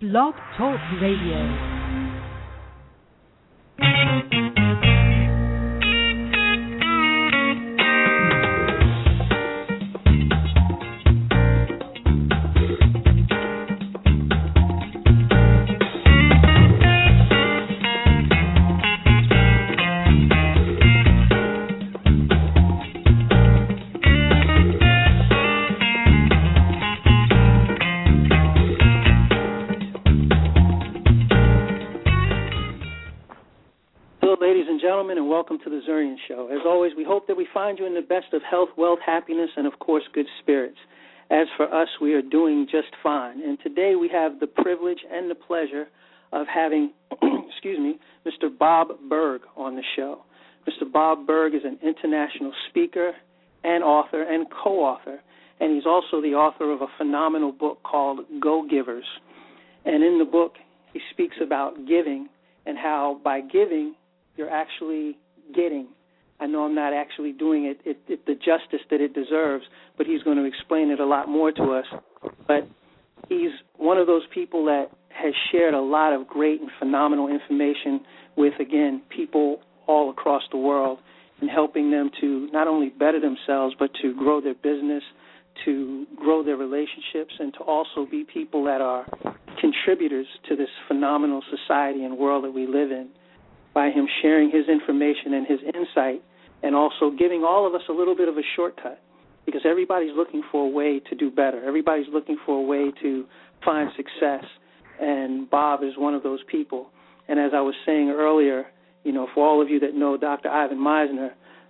Blog Talk Radio. And welcome to the Zurian Show. As always, we hope that we find you in the best of health, wealth, happiness, and of course, good spirits. As for us, we are doing just fine. And today we have the privilege and the pleasure of having, Mr. Bob Burg on the show. Mr. Bob Burg is an international speaker and author and co-author, and he's also the author of a phenomenal book called Go Givers. And in the book, he speaks about giving and how by giving, you're actually getting. I know I'm not actually doing it the justice that it deserves, but he's going to explain it a lot more to us. But he's one of those people that has shared a lot of great and phenomenal information with, again, people all across the world and helping them to not only better themselves, but to grow their business, to grow their relationships, and to also be people that are contributors to this phenomenal society and world that we live in, by him sharing his information and his insight and also giving all of us a little bit of a shortcut, because everybody's looking for a way to do better. Everybody's looking for a way to find success, and Bob is one of those people. And as I was saying earlier, for all of you that know Dr. Ivan Misner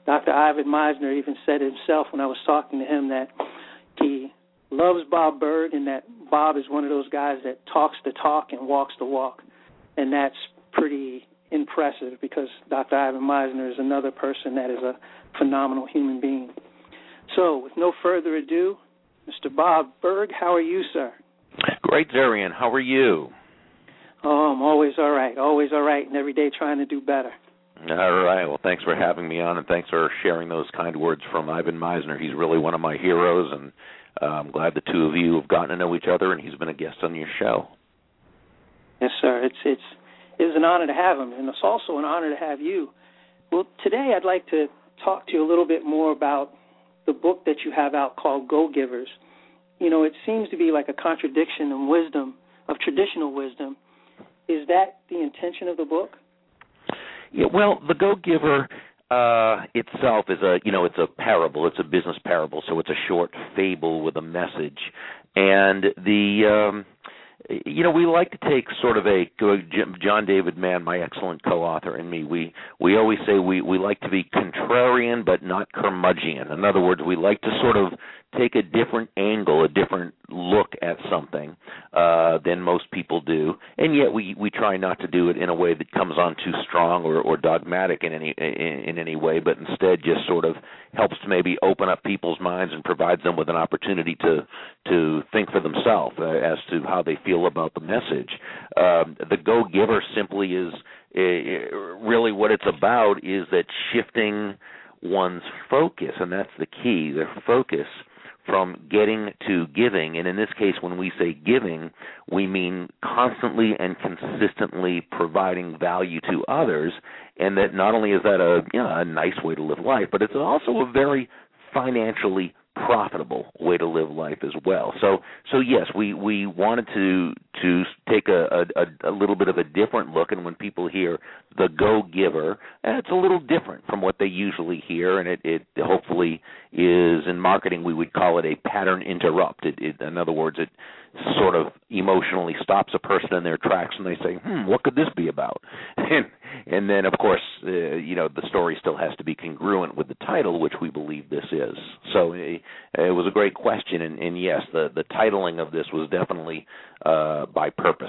even said himself when I was talking to him that he loves Bob Burg and that Bob is one of those guys that talks the talk and walks the walk, and that's pretty impressive, because Dr. Ivan Misner is another person that is a phenomenal human being. So, with no further ado, Mr. Bob Burg, how are you, sir? Great, Zurian. How are you? Oh, I'm always all right, and every day trying to do better. All right. Well, thanks for having me on, and thanks for sharing those kind words from Ivan Misner. He's really one of my heroes, and I'm glad the two of you have gotten to know each other, and he's been a guest on your show. Yes, sir. It was an honor to have him, and it's also an honor to have you. Well, today I'd like to talk to you a little bit more about the book that you have out called Go Givers. It seems to be like a contradiction in wisdom, of traditional wisdom. Is that the intention of the book? Yeah, well, the Go Giver itself is it's a parable. It's a business parable, so it's a short fable with a message. And we like to take sort of John David Mann, my excellent co-author, and me, we always say we like to be contrarian but not curmudgeon. In other words, we like to sort of take a different angle, a different look at something than most people do, and yet we try not to do it in a way that comes on too strong or dogmatic in any way, but instead just sort of helps to maybe open up people's minds and provides them with an opportunity to think for themselves as to how they feel about the message. The Go Giver simply is really what it's about, is that shifting one's focus, and that's the key, their focus from getting to giving. And in this case, when we say giving, we mean constantly and consistently providing value to others, and that not only is that a nice way to live life, but it's also a very financially profitable way to live life as well. So yes, we wanted to take a little bit of a different look, and when people hear the Go Giver, it's a little different from what they usually hear, and it hopefully is, in marketing we would call it a pattern interrupt. In other words, it sort of emotionally stops a person in their tracks, and they say, what could this be about? And then, of course, the story still has to be congruent with the title, which we believe this is. So it was a great question, and yes, the titling of this was definitely by purpose.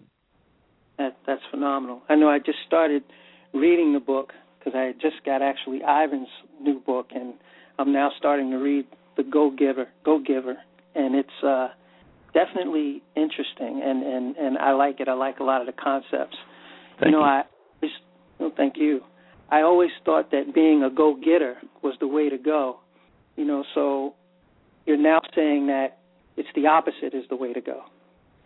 That's phenomenal. I know I just started reading the book because I just got actually Ivan's new book, and I'm now starting to read the Go Giver, and it's definitely interesting, and I like it. I like a lot of the concepts. Thank you. Thank you. I always thought that being a go-getter was the way to go. So you're now saying that it's the opposite is the way to go.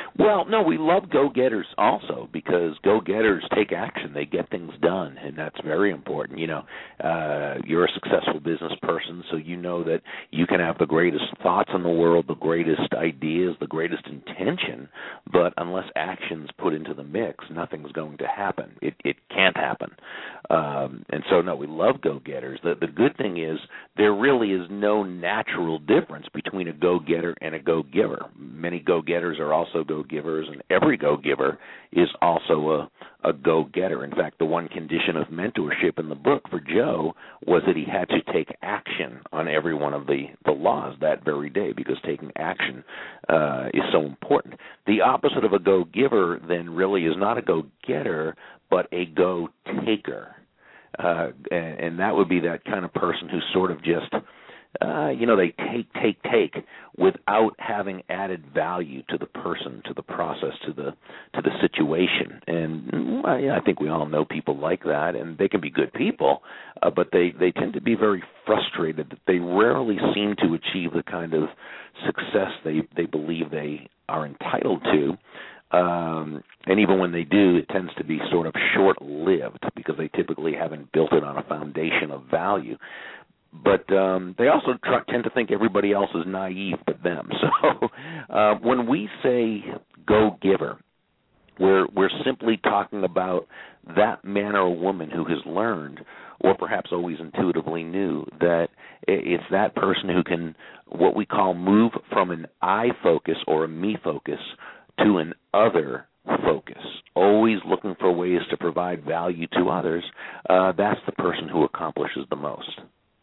Well, no, we love go-getters also because go-getters take action. They get things done, and that's very important. You know, you're a successful business person, so you know that you can have the greatest thoughts in the world, the greatest ideas, the greatest intention, but unless action's put into the mix, nothing's going to happen. It can't happen. And so, no, we love go-getters. The good thing is there really is no natural difference between a go-getter and a go-giver. Many go-getters are also go-givers, and every go-giver is also a go-getter. In fact, the one condition of mentorship in the book for Joe was that he had to take action on every one of the laws that very day, because taking action is so important. The opposite of a go-giver then really is not a go-getter, but a go-taker. And that would be that kind of person who's sort of just, they take without having added value to the person, to the process, to the situation. And I think we all know people like that, and they can be good people, but they tend to be very frustrated that they rarely seem to achieve the kind of success they believe they are entitled to. And even when they do, it tends to be sort of short-lived because they typically haven't built it on a foundation of value. But they also tend to think everybody else is naive but them. So when we say go-giver, we're simply talking about that man or woman who has learned, or perhaps always intuitively knew, that it's that person who can, what we call, move from an I focus or a me focus to an other focus, always looking for ways to provide value to others. That's the person who accomplishes the most.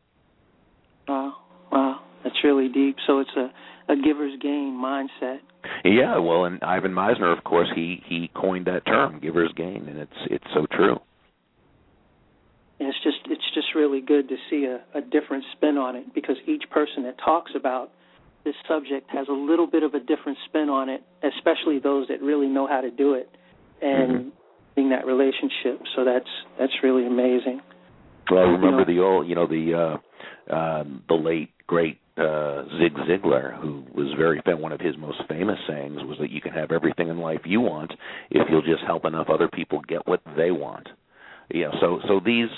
Wow, that's really deep. So it's a giver's gain mindset. Yeah, well, and Ivan Misner, of course, he coined that term, giver's gain, and it's so true. And it's just really good to see a different spin on it, because each person that talks about this subject has a little bit of a different spin on it, especially those that really know how to do it and in that relationship. So that's really amazing. Well, I remember the late great Zig Ziglar, who was one of his most famous sayings was that you can have everything in life you want if you'll just help enough other people get what they want. Yeah, so these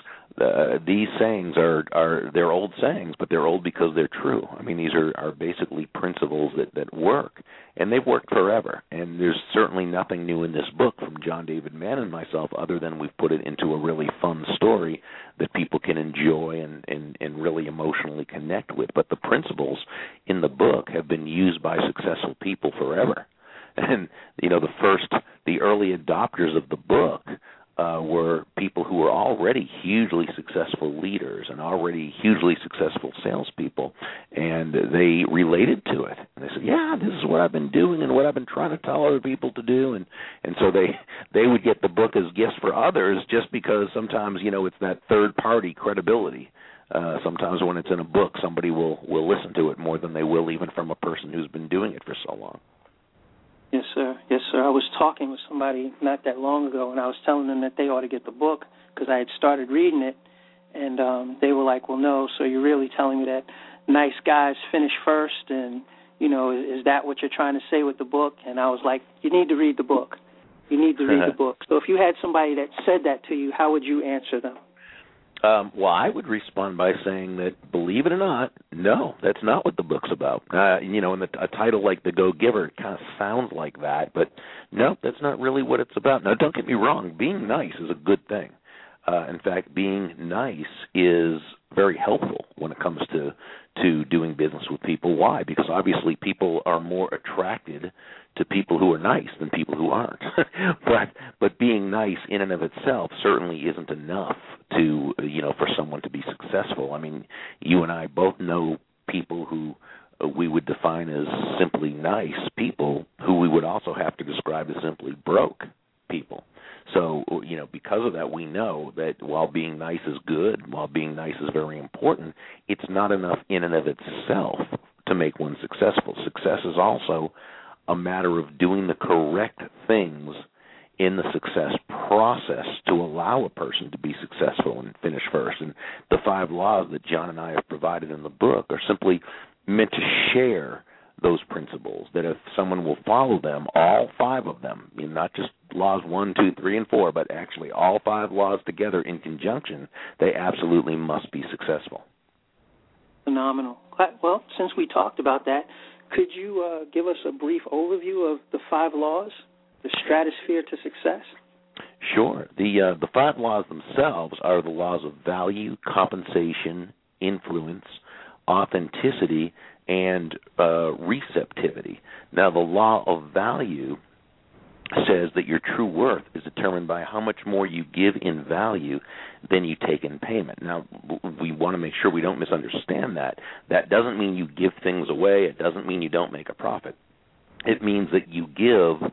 sayings they're old sayings, but they're old because they're true. I mean, these are basically principles that work, and they've worked forever. And there's certainly nothing new in this book from John David Mann and myself, other than we've put it into a really fun story that people can enjoy and really emotionally connect with. But the principles in the book have been used by successful people forever. And the early adopters of the book were people who were already hugely successful leaders and already hugely successful salespeople, and they related to it. And they said, "Yeah, this is what I've been doing and what I've been trying to tell other people to do," and so they would get the book as gifts for others, just because sometimes it's that third party credibility. Sometimes when it's in a book, somebody will listen to it more than they will even from a person who's been doing it for so long. Yes, sir. Yes, sir. I was talking with somebody not that long ago, and I was telling them that they ought to get the book because I had started reading it, and they were like, "Well, no, so you're really telling me that nice guys finish first, and, is that what you're trying to say with the book?" And I was like, "You need to read the book. You need to read the book." So if you had somebody that said that to you, how would you answer them? Well, I would respond by saying that, believe it or not, no, that's not what the book's about. And a title like The Go-Giver, it kind of sounds like that, but no, that's not really what it's about. Now, don't get me wrong, being nice is a good thing. In fact, being nice is very helpful when it comes to doing business with people. Why? Because obviously people are more attracted to people who are nice than people who aren't. but being nice in and of itself certainly isn't enough to for someone to be successful. I mean, you and I both know people who we would define as simply nice people, who we would also have to describe as simply broke people. So, because of that, we know that while being nice is good, while being nice is very important, it's not enough in and of itself to make one successful. Success is also a matter of doing the correct things in the success process to allow a person to be successful and finish first. And the 5 laws that John and I have provided in the book are simply meant to share those principles, that if someone will follow them, all 5 of them, I mean, not just laws 1, 2, 3, and 4, but actually all 5 laws together in conjunction, they absolutely must be successful. Phenomenal. Well, since we talked about that, could you give us a brief overview of the 5 laws, the stratosphere to success? Sure. The 5 laws themselves are the laws of value, compensation, influence, authenticity, and receptivity. Now, the law of value says that your true worth is determined by how much more you give in value than you take in payment. Now, we want to make sure we don't misunderstand that. That doesn't mean you give things away. It doesn't mean you don't make a profit. It means that you give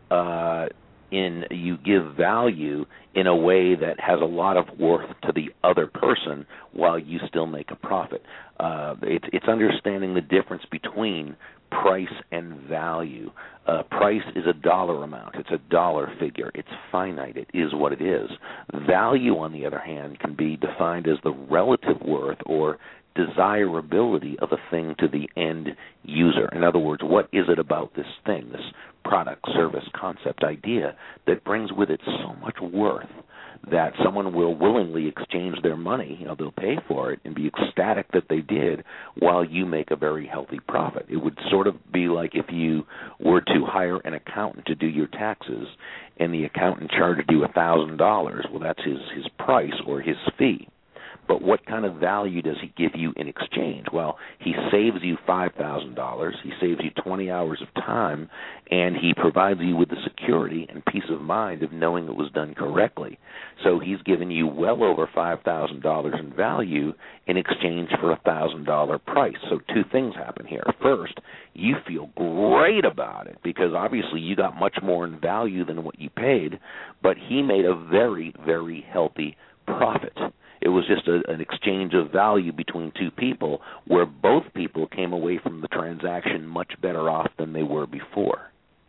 value in a way that has a lot of worth to the other person while you still make a profit. It's understanding the difference between price and value. Price is a dollar amount. It's a dollar figure. It's finite. It is what it is. Value, on the other hand, can be defined as the relative worth or desirability of a thing to the end user. In other words, what is it about this thing, this product, service, concept, idea, that brings with it so much worth that someone will willingly exchange their money, they'll pay for it and be ecstatic that they did while you make a very healthy profit. It would sort of be like if you were to hire an accountant to do your taxes and the accountant charged you $1,000. Well, that's his price or his fee. But what kind of value does he give you in exchange? Well, he saves you $5,000, he saves you 20 hours of time, and he provides you with the security and peace of mind of knowing it was done correctly. So he's given you well over $5,000 in value in exchange for a $1,000 price. So 2 things happen here. First, you feel great about it because obviously you got much more in value than what you paid, but he made a very, very healthy profit. It was just an exchange of value between 2 people where both people came away from the transaction much better off than they were before.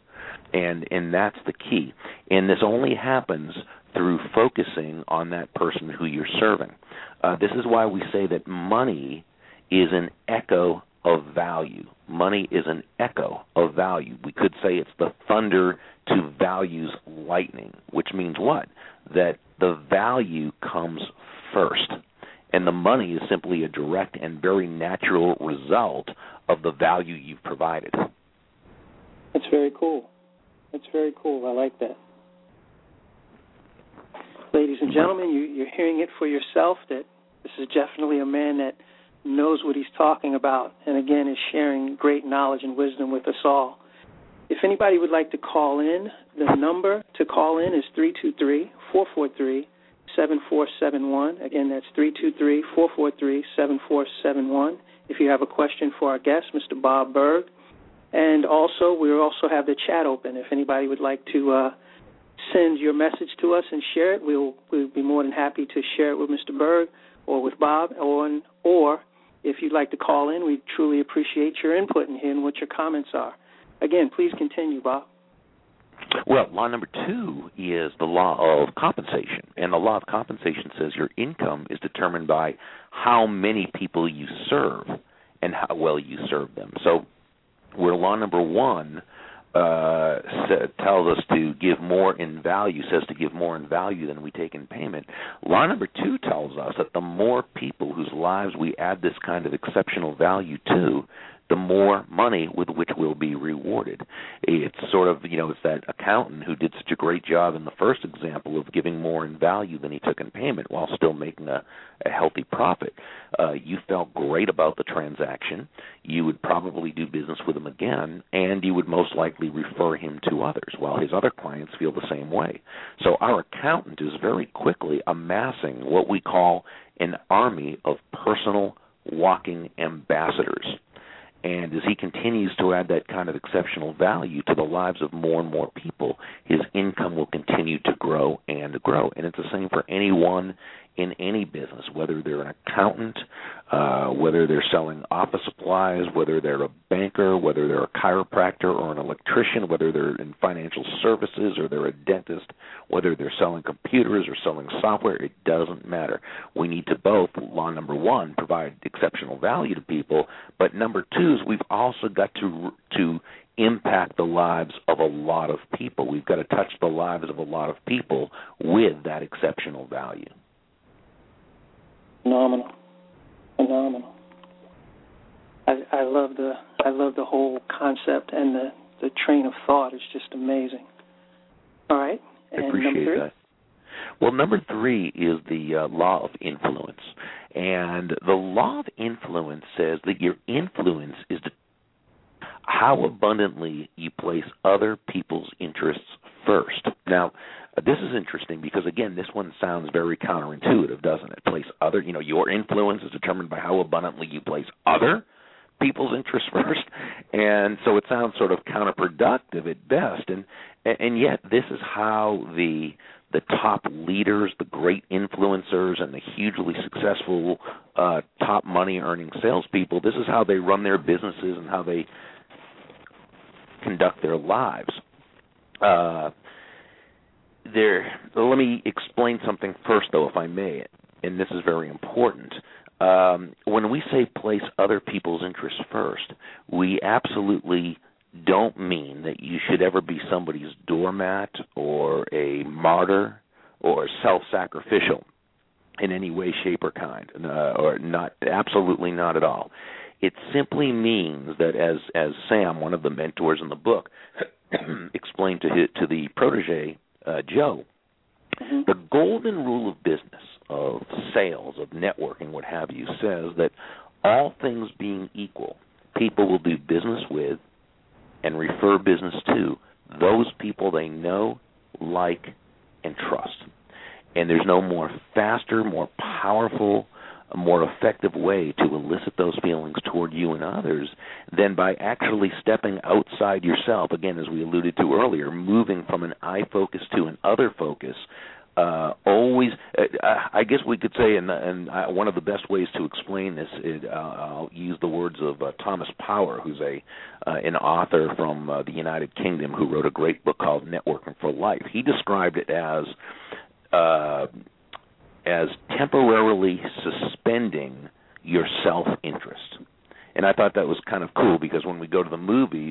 And that's the key. And this only happens through focusing on that person who you're serving. This is why we say that money is an echo of value. Money is an echo of value. We could say it's the thunder to value's lightning, which means what? That the value comes first, and the money is simply a direct and very natural result of the value you've provided. That's very cool. That's very cool. I like that. Ladies and gentlemen, you're hearing it for yourself that this is definitely a man that knows what he's talking about and, again, is sharing great knowledge and wisdom with us all. If anybody would like to call in, the number to call in is 323-443-7471. Again, that's 323-443-7471. If you have a question for our guest, Mr. Bob Burg. And also, we also have the chat open. If anybody would like to send your message to us and share it, we'll be more than happy to share it with Mr. Burg or with Bob. Or if you'd like to call in, we truly appreciate your input in here and what your comments are. Again, please continue, Bob. Well, law number 2 is the law of compensation. And the law of compensation says your income is determined by how many people you serve and how well you serve them. So where law number 1 tells us to give more in value, says to give more in value than we take in payment, law number 2 tells us that the more people whose lives we add this kind of exceptional value to, the more money with which we'll be rewarded. It's sort of, it's that accountant who did such a great job in the first example of giving more in value than he took in payment while still making a healthy profit. You felt great about the transaction. You would probably do business with him again, and you would most likely refer him to others, while his other clients feel the same way. So our accountant is very quickly amassing what we call an army of personal walking ambassadors. And as he continues to add that kind of exceptional value to the lives of more and more people, his income will continue to grow and grow. And it's the same for anyone in any business, whether they're an accountant, whether they're selling office supplies, whether they're a banker, whether they're a chiropractor or an electrician, whether they're in financial services or they're a dentist, whether they're selling computers or selling software, it doesn't matter. We need to both, law number one, provide exceptional value to people, but number two is we've also got to impact the lives of a lot of people. We've got to touch the lives of a lot of people with that exceptional value. Phenomenal. I love the whole concept, and the train of thought is just amazing. All right. And I appreciate number 3? that. Well, number 3 is the law of influence. And the law of influence says that your influence is how abundantly you place other people's interests first. Now, this is interesting because, again, this one sounds very counterintuitive, doesn't it? Place other, your influence is determined by how abundantly you place other people's interests first. And so it sounds sort of counterproductive at best. And yet this is how the top leaders, the great influencers, and the hugely successful top money-earning salespeople, this is how they run their businesses and how they conduct their lives. Let me explain something first, though, if I may, and this is very important. When we say place other people's interests first, we absolutely don't mean that you should ever be somebody's doormat or a martyr or self-sacrificial in any way, shape, or kind, or not, absolutely not at all. It simply means that, as Sam, one of the mentors in the book, explained to the protege, Joe, the golden rule of business, of sales, of networking, what have you, says that all things being equal, people will do business with and refer business to those people they know, like, and trust. And there's no more faster, more powerful, a more effective way to elicit those feelings toward you and others than by actually stepping outside yourself. Again, as we alluded to earlier, moving from an I focus to an other focus. Always, I guess we could say, and one of the best ways to explain this is I'll use the words of Thomas Power, who's an author from the United Kingdom who wrote a great book called Networking for Life. He described it as temporarily suspending your self-interest. And I thought that was kind of cool because when we go to the movies,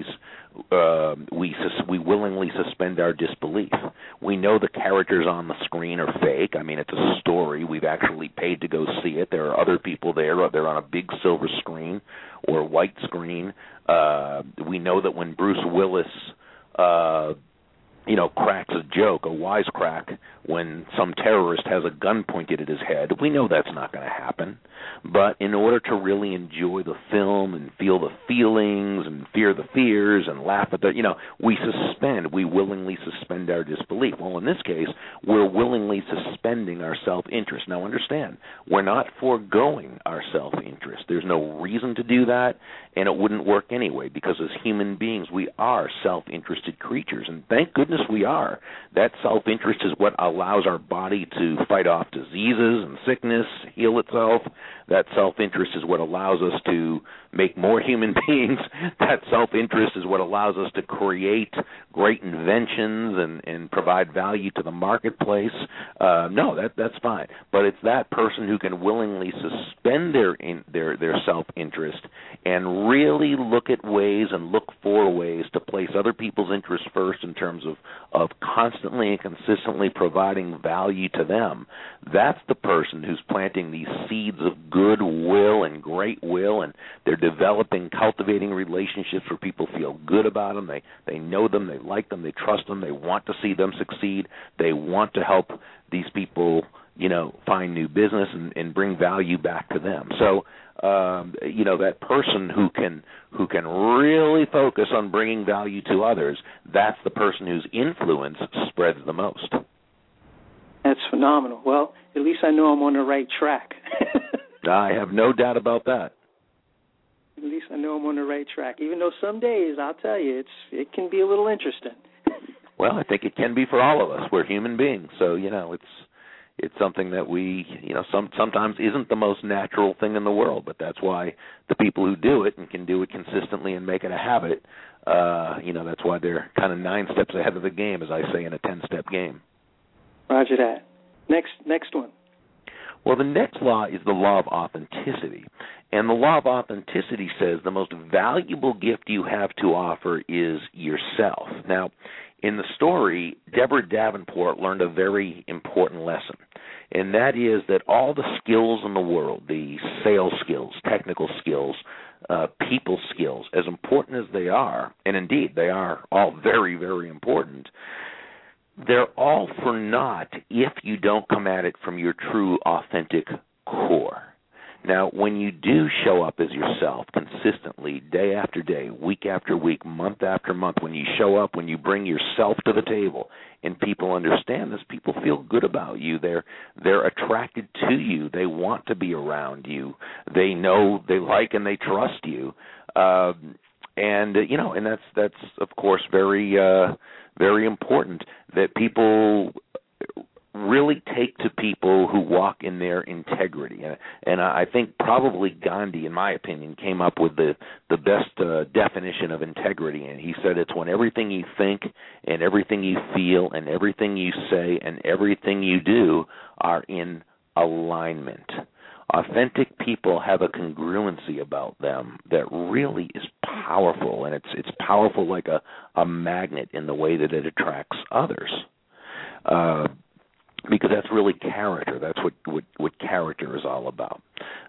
we willingly suspend our disbelief. We know the characters on the screen are fake. I mean, it's a story. We've actually paid to go see it. There are other people there. They're on a big silver screen or white screen. We know that when Bruce Willis cracks a joke, a wisecrack, when some terrorist has a gun pointed at his head, we know that's not going to happen. But in order to really enjoy the film and feel the feelings and fear the fears and laugh at we willingly suspend our disbelief. Well, in this case, we're willingly suspending our self-interest. Now, understand, we're not foregoing our self-interest. There's no reason to do that, and it wouldn't work anyway, because as human beings, we are self-interested creatures, and thank goodness we are. That self-interest is what allows our body to fight off diseases and sickness, heal itself. That self-interest is what allows us to make more human beings. That self-interest is what allows us to create great inventions and provide value to the marketplace. That's fine. But it's that person who can willingly suspend their self-interest and really look at ways and look for ways to place other people's interests first in terms of constantly and consistently providing value to them. That's the person who's planting these seeds of goodwill and great will, and they're developing, cultivating relationships where people feel good about them. They know them, they like them, they trust them, they want to see them succeed. They want to help these people, find new business and bring value back to them. So, that person who can really focus on bringing value to others, that's the person whose influence spreads the most. That's phenomenal. Well, at least I know I'm on the right track. I have no doubt about that. At least I know I'm on the right track. Even though some days, I'll tell you, it can be a little interesting. Well, I think it can be for all of us. We're human beings, so it's something that we, sometimes isn't the most natural thing in the world, but that's why the people who do it and can do it consistently and make it a habit, that's why they're kind of 9 steps ahead of the game, as I say, in a 10-step game. Roger that. Next one. Well, the next law is the law of authenticity. And the law of authenticity says the most valuable gift you have to offer is yourself. Now, in the story, Deborah Davenport learned a very important lesson, and that is that all the skills in the world, the sales skills, technical skills, people skills, as important as they are, and indeed they are all very, very important, they're all for naught if you don't come at it from your true, authentic core. Now, when you do show up as yourself consistently, day after day, week after week, month after month, when you show up, when you bring yourself to the table, and people understand this, people feel good about you. They're attracted to you. They want to be around you. They know, they like, and they trust you. And that's of course very very important that people really take to people who walk in their integrity. And I think probably Gandhi, in my opinion, came up with the best definition of integrity. And he said it's when everything you think and everything you feel and everything you say and everything you do are in alignment. Authentic people have a congruency about them that really is powerful, and it's powerful like a magnet in the way that it attracts others. Because that's really character. That's what character is all about.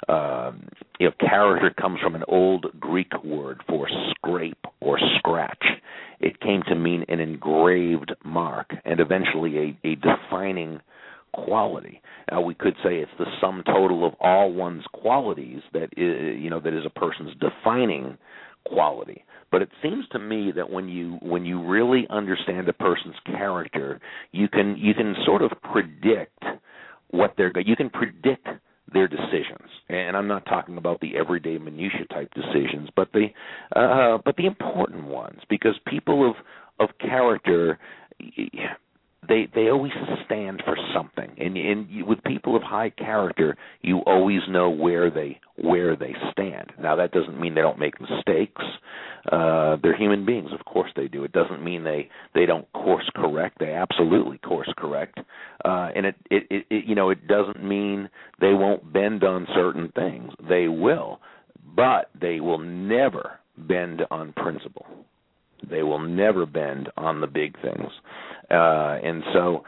Character comes from an old Greek word for scrape or scratch. It came to mean an engraved mark and eventually a defining quality. Now, we could say it's the sum total of all one's qualities that is a person's defining quality. But it seems to me that when you really understand a person's character, you can sort of predict you can predict their decisions. And I'm not talking about the everyday minutia type decisions, but the important ones, because people of character, They always stand for something, and with people of high character, you always know where they stand. Now, that doesn't mean they don't make mistakes. They're human beings, of course they do. It doesn't mean they don't course correct. They absolutely course correct, and it doesn't mean they won't bend on certain things. They will, but they will never bend on principle. They will never bend on the big things. And so,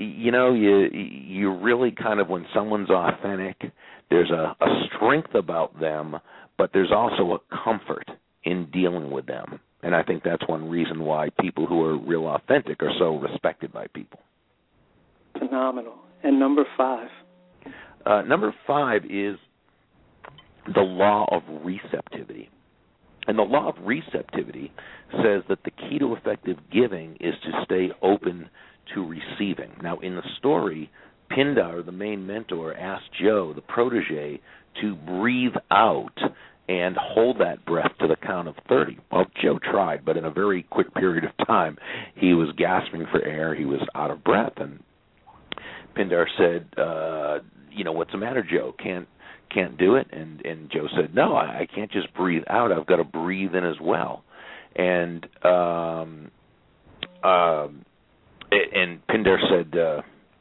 you really kind of, when someone's authentic, there's a strength about them, but there's also a comfort in dealing with them. And I think that's one reason why people who are real authentic are so respected by people. Phenomenal. And number 5? Number 5 is the law of receptivity. And the law of receptivity says that the key to effective giving is to stay open to receiving. Now, in the story, Pindar, the main mentor, asked Joe, the protege, to breathe out and hold that breath to the count of 30. Well, Joe tried, but in a very quick period of time, he was gasping for air. He was out of breath. And Pindar said, what's the matter, Joe? Can't do it? And Joe said, no, I can't just breathe out. I've got to breathe in as well. And Pindar said,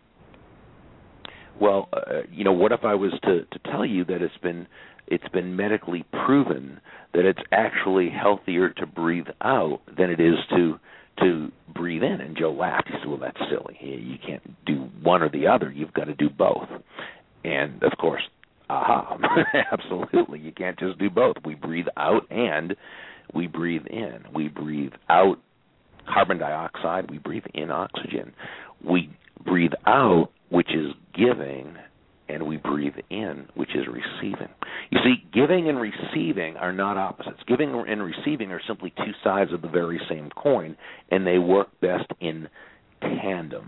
what if I was to tell you that it's been medically proven that it's actually healthier to breathe out than it is to breathe in? And Joe laughed. He said, well, that's silly. You can't do one or the other. You've got to do both. And, of course, absolutely. You can't just do both. We breathe out and we breathe in. We breathe out carbon dioxide. We breathe in oxygen. We breathe out, which is giving, and we breathe in, which is receiving. You see, giving and receiving are not opposites. Giving and receiving are simply two sides of the very same coin, and they work best in tandem.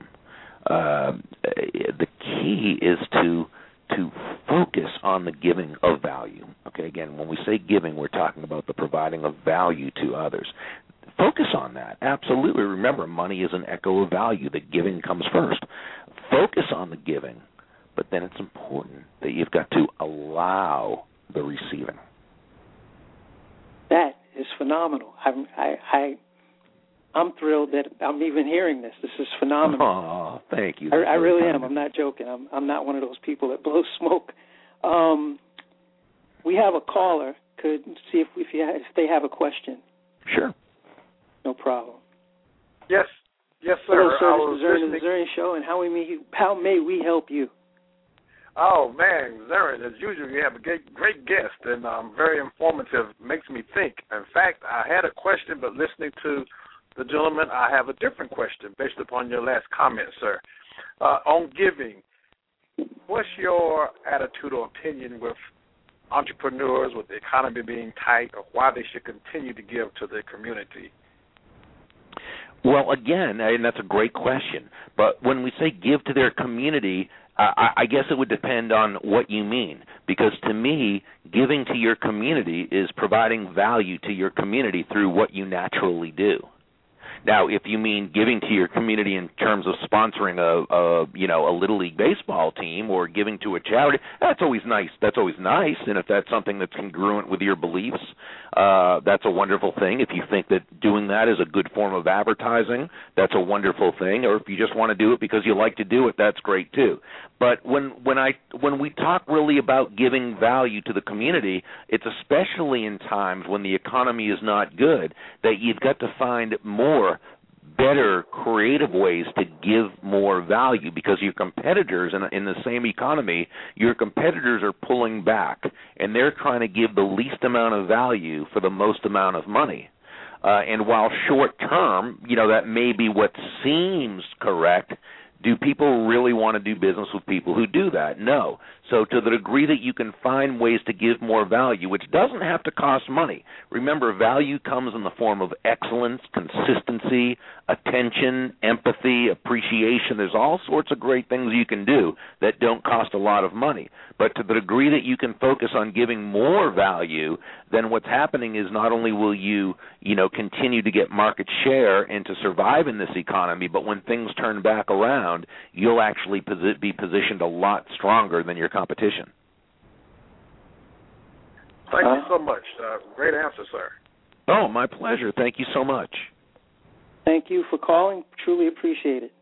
The key is to focus on the giving of value. Okay, again, when we say giving, we're talking about the providing of value to others. Focus on that. Absolutely. Remember, money is an echo of value. The giving comes first. Focus on the giving, but then it's important that you've got to allow the receiving. That is phenomenal. I'm thrilled that I'm even hearing this. This is phenomenal. Oh, thank you. I really am. I'm not joking. I'm not one of those people that blows smoke. We have a caller. Could see if they have a question. Sure. No problem. Yes, sir. Hello, sir. This is the Zurian Show, and how may we help you? Oh, man, Zurian, as usual, you have a great guest, and very informative, makes me think. In fact, I had a question, but listening to the gentleman, I have a different question based upon your last comment, sir. On giving, what's your attitude or opinion with entrepreneurs, with the economy being tight, or why they should continue to give to their community? Well, again, and that's a great question, but when we say give to their community, I guess it would depend on what you mean, because to me, giving to your community is providing value to your community through what you naturally do. Now, if you mean giving to your community in terms of sponsoring a Little League baseball team or giving to a charity, that's always nice. That's always nice, and if that's something that's congruent with your beliefs, that's a wonderful thing. If you think that doing that is a good form of advertising, that's a wonderful thing. Or if you just want to do it because you like to do it, that's great too. But when we talk really about giving value to the community, it's especially in times when the economy is not good that you've got to find better, creative ways to give more value, because your competitors in the same economy, your competitors are pulling back, and they're trying to give the least amount of value for the most amount of money. And while short term, that may be what seems correct, do people really want to do business with people who do that? No. So to the degree that you can find ways to give more value, which doesn't have to cost money. Remember, value comes in the form of excellence, consistency, attention, empathy, appreciation. There's all sorts of great things you can do that don't cost a lot of money. But to the degree that you can focus on giving more value, then what's happening is not only will you continue to get market share and to survive in this economy, but when things turn back around, you'll actually be positioned a lot stronger than your competition. Thank you so much. Great answer, sir. Oh, my pleasure. Thank you so much. Thank you for calling. Truly appreciate it.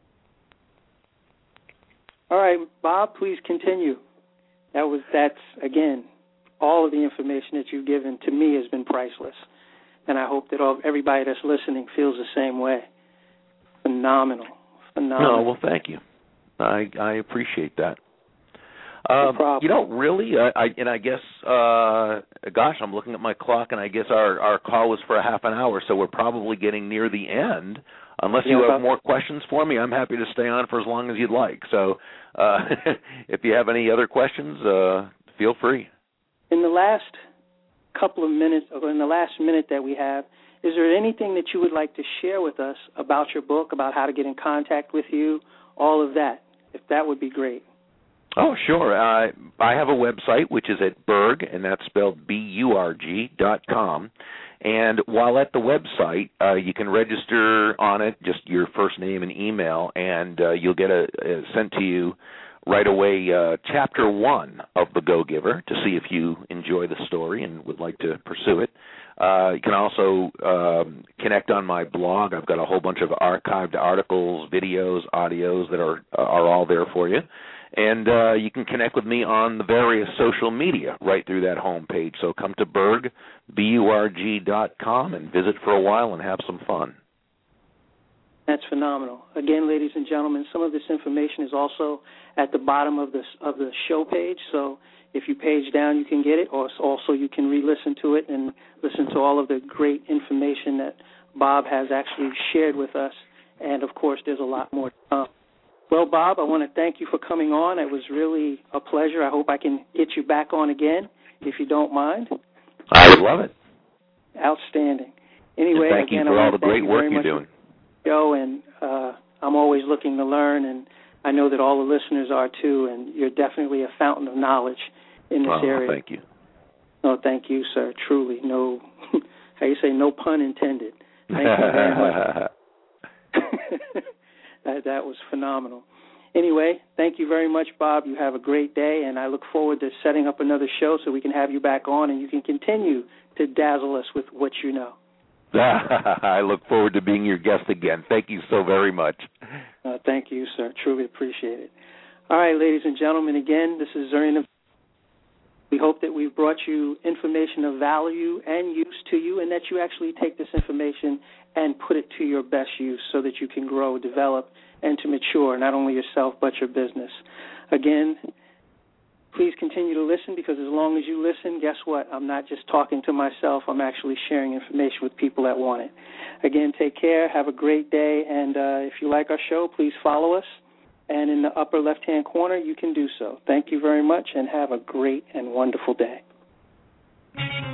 All right, Bob, please continue. That's again, all of the information that you've given to me has been priceless, and I hope that everybody that's listening feels the same way. Phenomenal. No, well, thank you. I appreciate that. No problem. Really, I guess, gosh, I'm looking at my clock, and I guess our call was for a half an hour, so we're probably getting near the end. Unless you have more questions for me, I'm happy to stay on for as long as you'd like. So if you have any other questions, feel free. In the last couple of minutes, or in the last minute that we have, is there anything that you would like to share with us about your book, about how to get in contact with you, all of that? If that would be great. Oh, sure. I have a website, which is at Burg, and that's spelled BURG.com. And while at the website, you can register on it, just your first name and email, and you'll get sent to you right away Chapter 1 of The Go-Giver to see if you enjoy the story and would like to pursue it. You can also connect on my blog. I've got a whole bunch of archived articles, videos, audios that are all there for you. And you can connect with me on the various social media right through that homepage. So come to Burg, BURG.com, and visit for a while and have some fun. That's phenomenal. Again, ladies and gentlemen, some of this information is also at the bottom of the show page. So if you page down, you can get it, or also you can re-listen to it and listen to all of the great information that Bob has actually shared with us. And, of course, there's a lot more to come. Well, Bob, I want to thank you for coming on. It was really a pleasure. I hope I can get you back on again, if you don't mind. I would love it. Outstanding. Anyway, and thank you for all the great work you're doing. Joe, and I'm always looking to learn, and I know that all the listeners are too, and you're definitely a fountain of knowledge in this area. Thank you. No, thank you, sir. Truly, no, how you say, no pun intended. Thank you very much. That was phenomenal. Anyway, thank you very much, Bob. You have a great day, and I look forward to setting up another show so we can have you back on and you can continue to dazzle us with what you know. I look forward to being your guest again. Thank you so very much. Thank you, sir. Truly appreciate it. All right, ladies and gentlemen, again, this is Zurian. We hope that we've brought you information of value and use to you, and that you actually take this information and put it to your best use so that you can grow, develop, and to mature not only yourself but your business. Again, please continue to listen, because as long as you listen, guess what? I'm not just talking to myself. I'm actually sharing information with people that want it. Again, take care. Have a great day. And if you like our show, please follow us. And in the upper left-hand corner, you can do so. Thank you very much, and have a great and wonderful day.